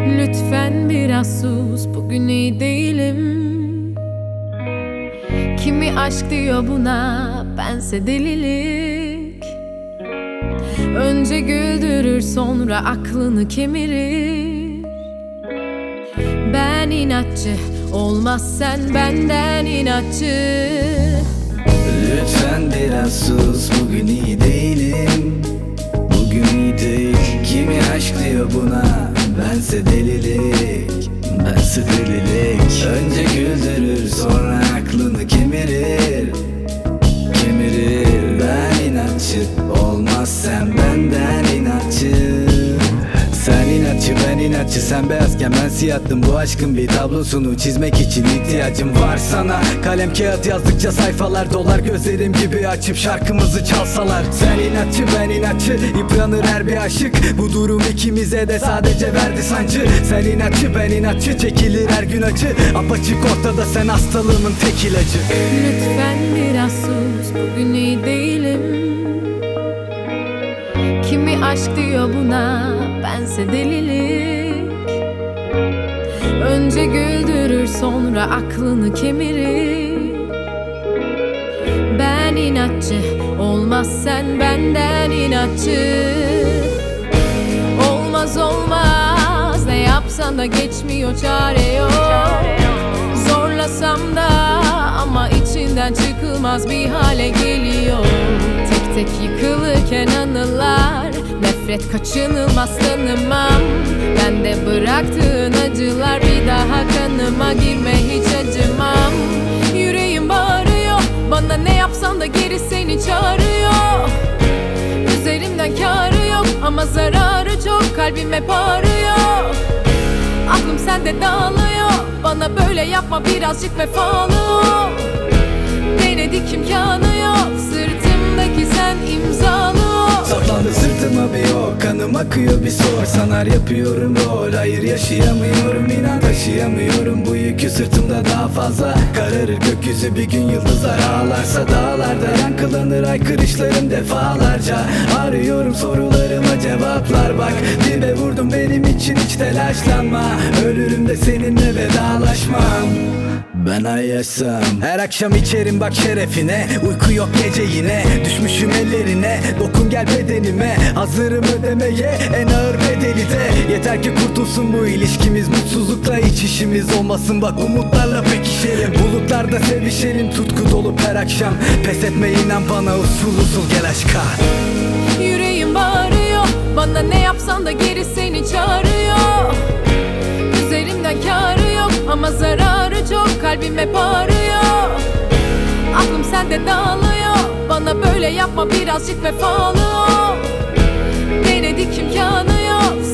Lütfen biraz sus, bugün iyi değilim. Kimi aşk diyor buna, bense delilik. Önce güldürür, sonra aklını kemirir. Ben inatçı, olmaz sen benden inatçı. Lütfen biraz sus, bugün iyi değilim. Bugün iyi değil. Kimi aşk diyor buna, bense delilik. Bense delilik. Önce güldürür, sonra aklını kemirir. Kemirir. Ben inatçı, olmaz sen benden inatçı. Sen inatçı, ben inatçı. Sen beyazken ben siyahtım. Bu aşkın bir tablosunu çizmek için ihtiyacım var sana. Kalem kağıt yazdıkça sayfalar dolar. Gözlerim gibi açıp şarkımızı çalsalar. Sen inatçı, ben inatçı. Yıpranır her bir aşık. Bu durum ikimize de sadece verdi sancı. Sen inatçı, ben inatçı. Çekilir her gün acı. Apaçık ortada, sen hastalığımın tek ilacı. Lütfen biraz sus, bugün iyi değilim. Kimi aşk diyor buna, bense delilik. Önce güldürür, sonra aklını kemirir. Ben inatçı, olmaz sen benden inatçı. Olmaz olmaz, ne yapsan da geçmiyor, çare yok. Zorlasam da ama içinden çıkılmaz bir hale geliyor. Tek tek yıkılırken anılar, nefret kaçınılmaz tanımam. Ben de bıraktığın acılar bir daha kanıma girme, hiç acımam. Yüreğim bağırıyor, bana ne yapsan da geri seni çağırıyor. Üzerimden kârı yok ama zararı çok, kalbim hep ağrıyor. Aklım sende dağılıyor, bana böyle yapma, birazcık vefalı ol. Denedik imkanı yok, sırtımdaki sen imzalı ol. Saplandı sırtıma bir ok, kanım akıyor bir sor. Sanar yapıyorum rol, hayır yaşayamıyorum, inan taşıyamıyorum. Bu yükü sırtımda daha fazla. Kararır gökyüzü bir gün, yıldızlar ağlarsa dağlarda yankılanır haykırışlarım defalarca. Arıyorum sorularıma cevaplar, bak dibe vurdum, benim için hiç telaşlanma. Ölürüm de seninle vedalaşmam. Ben ay yaşam, her akşam içerim bak şerefine. Uyku yok gece yine, düşmüşüm ellerine. Dokun gel bedenime, hazırım ödemeye en ağır bedeli de. Yeter ki kurtulsun bu ilişkimiz, mutsuzlukla hiç işimiz olmasın. Bak umutlarla pekişelim, bulutlarda sevişelim. Tutku dolup her akşam, pes etme inan bana, usul usul gel aşka. Yüreğim bağırıyor, bana ne yapsan da geri seni çağırıyor. Üzerimden kârı yok ama zararı çok, kalbim hep ağrıyor. Aklım sende dağılıyor, bana böyle yapma, birazcık vefalı ol. Denedik imkanı yok,